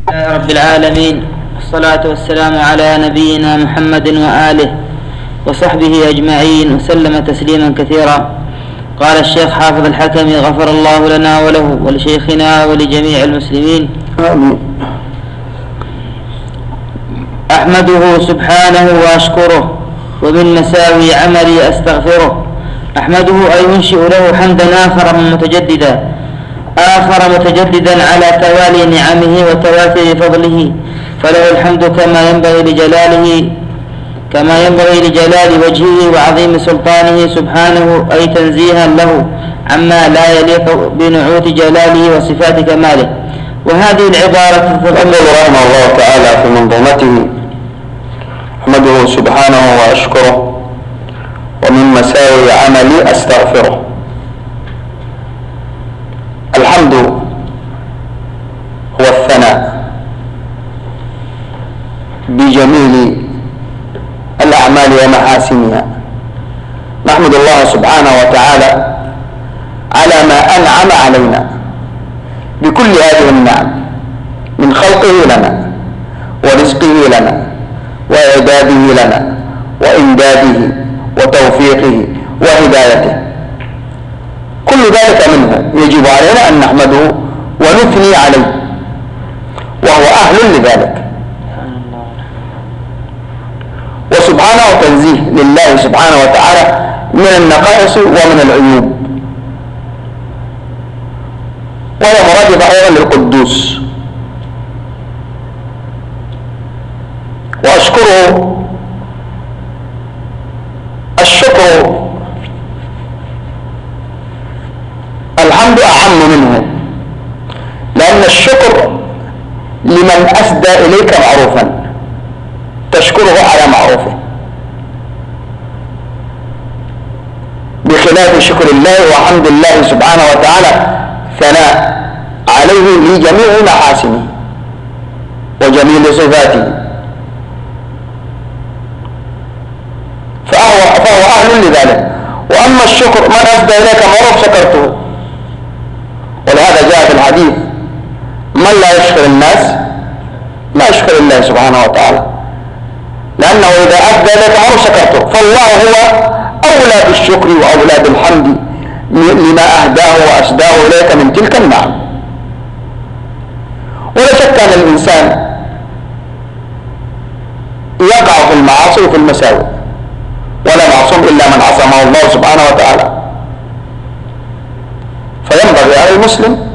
رب العالمين، والصلاة والسلام على نبينا محمد وآله وصحبه أجمعين وسلم تسليما كثيرا. قال الشيخ حافظ الحكمي غفر الله لنا وله ولشيخنا ولجميع المسلمين. آمين. أحمده سبحانه وأشكره، ومن مساوي عملي أستغفره. أحمده أي أنشئ له حمدا آخر متجددا على توالي نعمه وتواتر فضله، فله الحمد كما ينبغي لجلال وجهه وعظيم سلطانه سبحانه، أي تنزيها له عما لا يليق بنعوت جلاله وصفات كماله. وهذه العبارة يقول رحمه الله تعالى في منظومته: أحمده سبحانه وأشكره، ومن مساوي عملي أستغفره. الحمد هو الثناء بجميل الأعمال ومحاسنها. نحمد الله سبحانه وتعالى على ما أنعم علينا بكل هذه النعم من خلقه لنا ورزقه لنا وإعداده لنا وإمداده وتوفيقه وهدايته. كل ذلك منه يجب علينا أن نحمده ونثني عليه، وهو أهل لذلك. وسبحانه تنزيه لله سبحانه وتعالى من النقائص ومن العيوب، وهي مرادفة أيضا للقدوس. وأشكره، الشكر الحمد أعم منه، لأن الشكر لمن أسدى إليك معروفا تشكره على معروفه، بخلاف شكر الله وحمد الله سبحانه وتعالى ثناء عليه لجميع محاسنه وجميل صفاته، فهو أهل لذلك. وأما الشكر من أسدى إليك معروف شكرته. ولهذا جاء في الحديث: من لا يشكر الناس لا يشكر الله سبحانه وتعالى، لأنه إذا أسدى إليك معروف شكرته. فالله هو أولى بالشكر وأولى بالحمد لما أهداه وأسداه إليك من تلك النعم. ولا شك أن الإنسان يقع في المعاصي وفي المساوئ، ولا معصوم إلا من عصمه الله سبحانه وتعالى. فينبغي على المسلم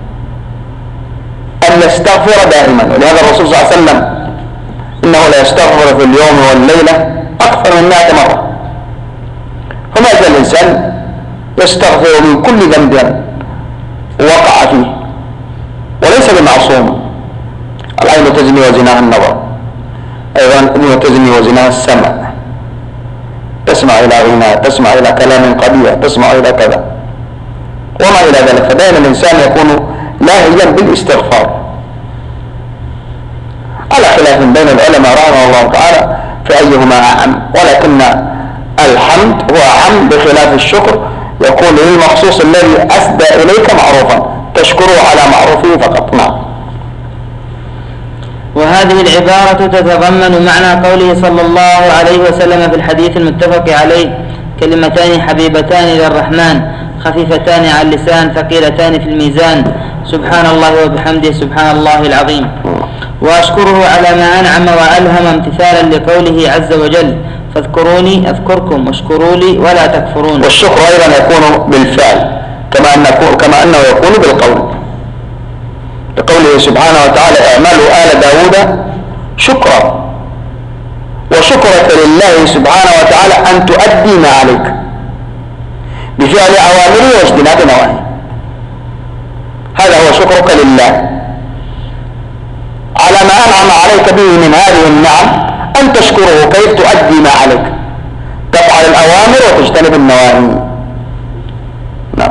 أن يستغفر دائما. ولهذا الرسول صلى الله عليه وسلم إنه لا يستغفر في اليوم والليلة أكثر من 100 مرة. فما زال الإنسان يستغفر من كل ذنب وقع فيه، وليس بمعصوم. العين تزني وزناها النظر، أيضا الأذن تزني وزناها السمع، تسمع إلى غناء، تسمع إلى كلام قبيح، تسمع إلى كذا وما إلى ذلك. فدائما الإنسان يكون لاهيا بالاستغفار، على خلاف بين العلماء رحمه الله تعالى في أيهما أعم، ولكن الحمد هو أعم بخلاف الشكر، يكون للمخصوص الذي أسدى إليك معروفا تشكره على معروفه فقط. نعم. وهذه العبارة تتضمن معنى قوله صلى الله عليه وسلم في الحديث المتفق عليه: كلمتان حبيبتان للرحمن خفيفتان على اللسان ثقيلتان في الميزان، سبحان الله وبحمده سبحان الله العظيم. وأشكره على ما أنعم وألهم امتثالا لقوله عز وجل: فاذكروني أذكركم واشكروا لي ولا تكفرون. والشكر أيضا يكون بالفعل كما أنه يكون بالقول، لقوله سبحانه وتعالى: اعملوا آل داود شكرا. وشكرك لله سبحانه وتعالى أن تؤدي ما عليك بفعل أوامره واجتناب نواهيه. هذا هو شكرك لله على ما أنعم عليك به من هذه النعم، أن تشكره كيف تؤدي ما عليك، تفعل الأوامر وتجتنب النواهي. نعم.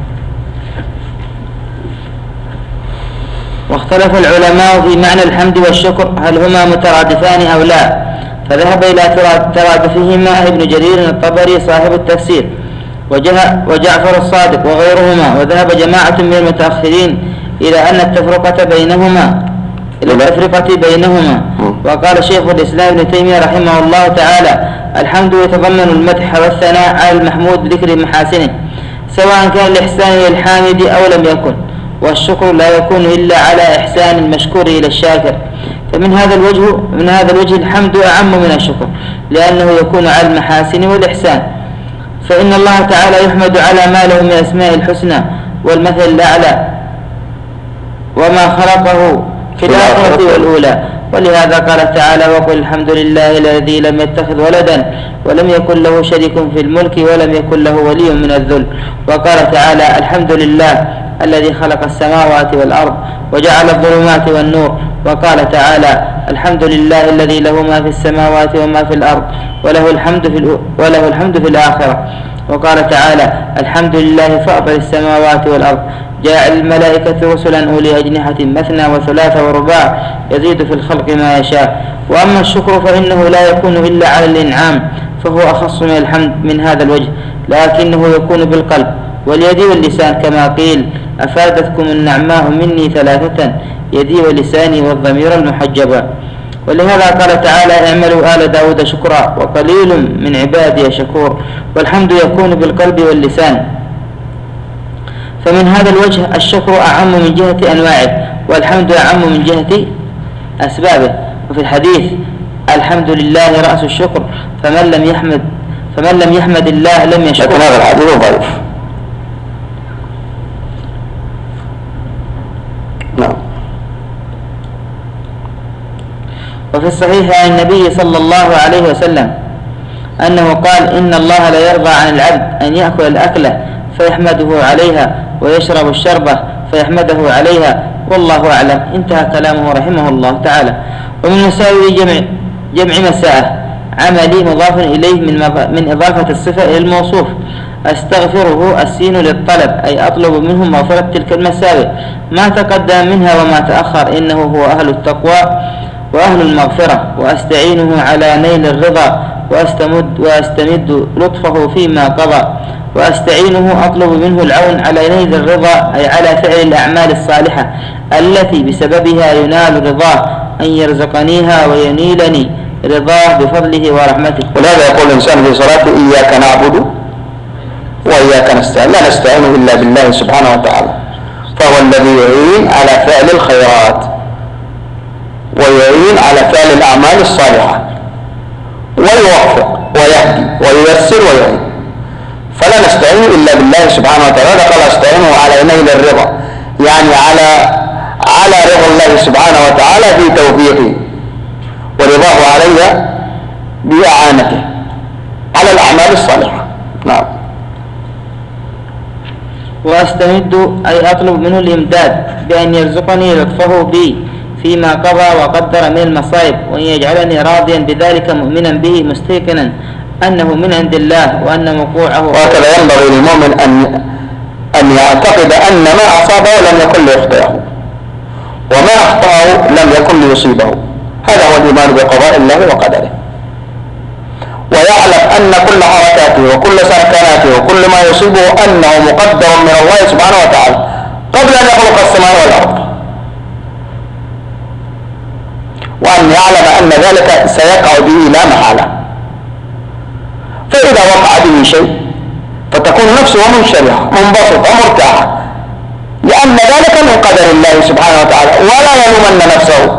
واختلف العلماء في معنى الحمد والشكر، هل هما مترادفان أو لا، فذهب إلى ترادفهما ابن جرير الطبري صاحب التفسير وجعفر الصادق وغيرهما، وذهب جماعة من المتأخرين إلى أن التفرقة بينهما إلى التفرقة بينهما. وقال شيخ الإسلام ابن تيمية رحمه الله تعالى: الحمد يتضمن المدح والثناء على المحمود ذكر محاسنه، سواء كان الإحسان إلى الحامد أو لم يكن، والشكر لا يكون إلا على إحسان المشكور إلى الشاكر. فمن هذا الوجه الحمد أعم من الشكر، لأنه يكون على المحاسن والإحسان، فإن الله تعالى يحمد على ما له من أسماء الحسنى والمثل الأعلى وما خلقه في الآخرة والأولى. ولهذا قال تعالى: وقل الحمد لله الذي لم يتخذ ولدا ولم يكن له شريك في الملك ولم يكن له ولي من الذل. وقال تعالى: الحمد لله الذي خلق السماوات والأرض وجعل الظلمات والنور. وقال تعالى: الحمد لله الذي له ما في السماوات وما في الأرض وله الحمد في الآخرة. وقال تعالى: الحمد لله فاطر السماوات والأرض جاعل الملائكة رسلا أولي أجنحة مثنى وثلاث ورباع يزيد في الخلق ما يشاء. وأما الشكر فإنه لا يكون إلا على الإنعام، فهو أخص من الحمد من هذا الوجه، لكنه يكون بالقلب واليد واللسان، كما قيل: أفادتكم النعماء مني ثلاثة: يدي ولساني والضمير المحجبا. ولهذا قال تعالى: اعملوا آل داود شكرا وقليل من عبادي شكور. والحمد يكون بالقلب واللسان. فمن هذا الوجه الشكر أعم من جهة أنواعه، والحمد أعم من جهة أسبابه. وفي الحديث: الحمد لله رأس الشكر، فمن لم يحمد الله لم يشكر. لكن هذا الحديث ضعيف. نعم. وفي الصحيح عن النبي صلى الله عليه وسلم أنه قال: إن الله لا يرضى عن العبد أن يأكل الأكلة فيحمده عليها ويشرب الشربة فيحمده عليها، والله أعلم. انتهى كلامه رحمه الله تعالى. ومن مساوئ جمع مساء عملي مضاف إليه من إضافة الصفة إلى الموصوف. أستغفره السين للطلب، أي أطلب منهم مغفرة تلك المساوئ ما تقدم منها وما تأخر، إنه هو أهل التقوى وأهل المغفرة. وأستعينه على نيل الرضا وأستمد لطفه فيما قضى. وأستعينه أطلب منه العون على نيل الرضا، أي على فعل الأعمال الصالحة التي بسببها ينال رضاه، أن يرزقنيها وينيلني رضاه بفضله ورحمته. ولهذا يقول الإنسان في صلاته: إياك نعبد وإياك نستعين، لا نستعين إلا بالله سبحانه وتعالى، فهو الذي يعين على فعل الخيرات ويعين على فعل الأعمال الصالحة ويوفق ويهدي وييسر ويعين، فلا نستعين إلا بالله سبحانه وتعالى. قال: استعينوا على نيل الرضا، يعني على رضا الله سبحانه وتعالى في توفيقه ورضاه علي بإعانته على الأعمال الصالحة. نعم. وأستمد أي أطلب منه الإمداد بأن يرزقني لطفه بي فيما قضى وقدر من المصائب، وأن يجعلني راضيا بذلك مؤمنا به مستيقنا أنه من عند الله وأن موقوعه. وهكذا ينبغي للمؤمن أن يعتقد أن ما أصابه لم يكن ليخطئه وما أخطأه لم يكن ليصيبه. هذا هو الإيمان بقضاء الله وقدره، ويعلم أن كل حركاته وكل سكناته وكل ما يصيبه أنه مقدر من الله سبحانه وتعالى قبل أن يخلق السماء والأرض، وأن يعلم أن ذلك سيقع به لا محالة. فإذا وقع به شيء فتكون نفسه منشرحة منبسطة مرتاحة، لأن ذلك من قدر الله سبحانه وتعالى، ولا يلومن نفسه،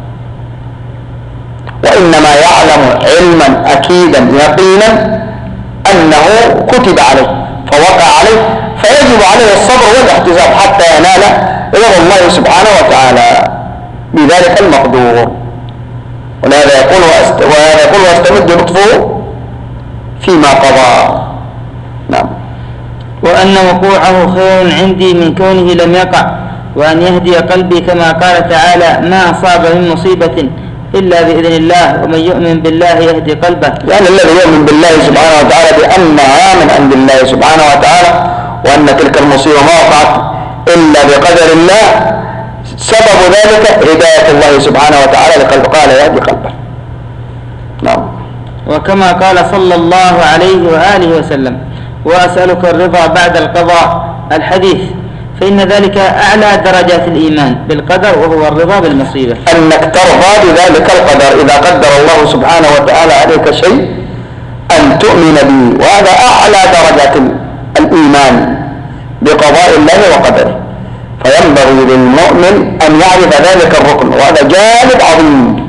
وإنما يعلم علما أكيدا يقينا أنه كتب عليه فوقع عليه، فيجب عليه الصبر والاحتساب حتى ينال رضا الله سبحانه وتعالى بذلك المقدور. ولهذا يقول واستمد لطفه فيما قضى. نعم. وأن وقوعه خير عندي من كونه لم يقع، وأن يهدي قلبي كما قال تعالى: ما أصاب من مصيبة إلا بإذن الله ومن يؤمن بالله يهدي قلبه. يعني الذي يؤمن بالله سبحانه وتعالى بأنها من عند الله سبحانه وتعالى، وأن تلك المصيبة ما وقعت إلا بقدر الله، سبب ذلك هداية الله سبحانه وتعالى لقلبه، قال: يهدي قلبه. نعم. وكما قال صلى الله عليه وآله وسلم: وأسألك الرضا بعد القضاء، الحديث. فإن ذلك أعلى درجات الإيمان بالقدر، وهو الرضا بالمصيبة. أنك ترضى بذلك القدر إذا قدر الله سبحانه وتعالى عليك شيء أن تؤمن به، وهذا أعلى درجات الإيمان بقضاء الله وقدره. فينبغي للمؤمن أن يعرف ذلك الركن، وهذا جانب عظيم،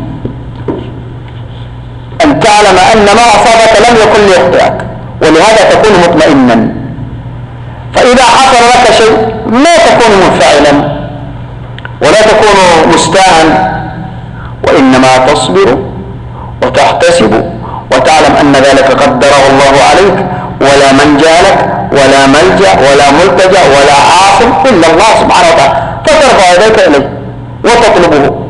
أن تعلم أن ما أصابك لم يكن ليخطئك، ولهذا تكون مطمئنا. فإذا حصل لك شيء ما تكون منفعلا ولا تكون مستاء، وإنما تصبر وتحتسب وتعلم أن ذلك قدره الله عليك، ولا منجا لك ولا ملجأ ولا ملتجأ ولا عاصم إلا الله سبحانه وتعالى، فترفع يديك إليه وتطلبه